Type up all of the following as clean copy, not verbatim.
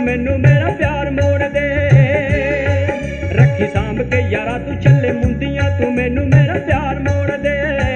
मैनू मेरा प्यार मोड़ दे। रखी सांभ के यारा तू चले मुंदियां, तू मैनू मेरा प्यार मोड़ दे।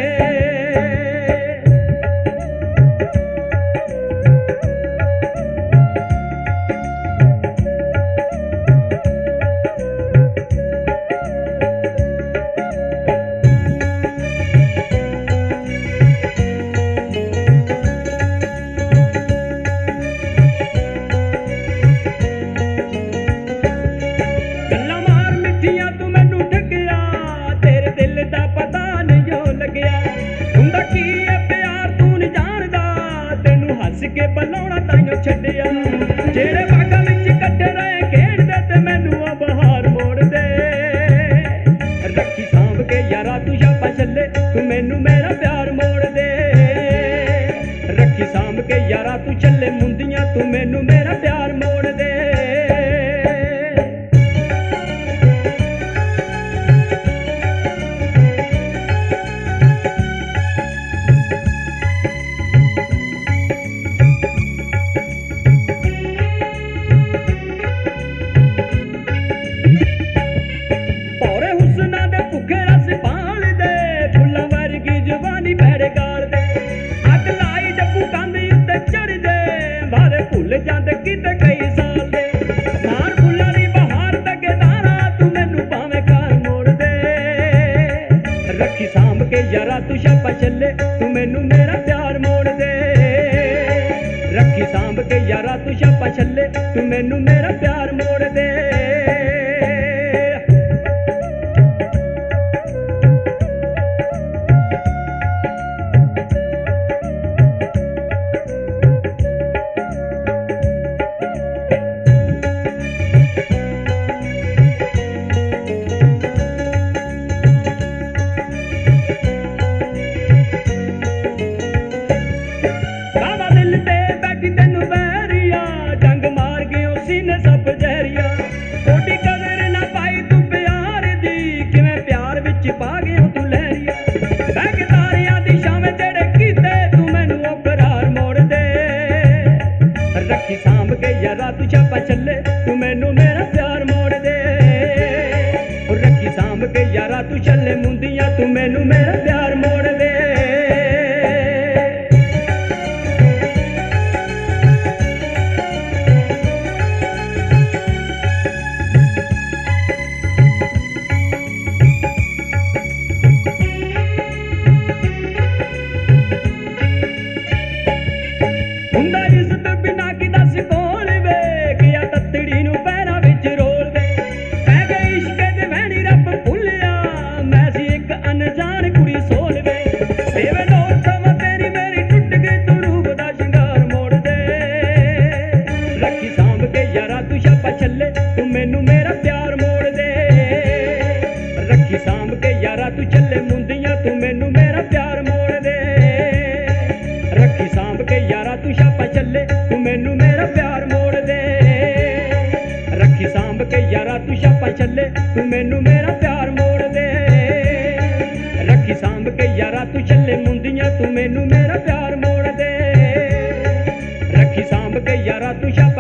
के बलाउणा ताइयों छड्डिया, जेड़े बागां विच कट्ठे रहे खेड़दे ते मैनू आ बहार मोड़ दे। रखी सांभ के यारा तू शापा चले, तू मैनू मेरा प्यार मोड़ दे। रखी सांभ के यारा तू चले मुंदियां, तू मैनू मेरा प्यार मोड़ दे। रखी सांभ के यारा तू शापा चले, तू मैनू मेरा प्यार मोड़ दे। रखी सांभ के यारा तू शापा चले, तू मैनू मेरा प्यार मोड़ दे। रखी सांभ के यारा तू शापा चले, तू मैनू मेरा प्यार मोड़ दे। रखी सांभ के यारा तू चले मुंदियां, तू मैनू मेरा प्यार मोड़ दे। चले तू मैनू मेरा प्यार मोड़ दे। रखी सांभ के यारा तू चले मुंदियां, तू मैनू मेरा प्यार मोड़ दे। रखी सांभ के यारा तू शापा चले, तू मैनू मेरा प्यार मोड़ दे। रखी सांभ के यारा तू शापा चले, तू मैनू मेरा प्यार मोड़ दे। रखी सांभ के यारा तू चले मुंदियां, तू मैनू मेरा प्यार मोड़ दे। रखी सांभ के यारा तू शापा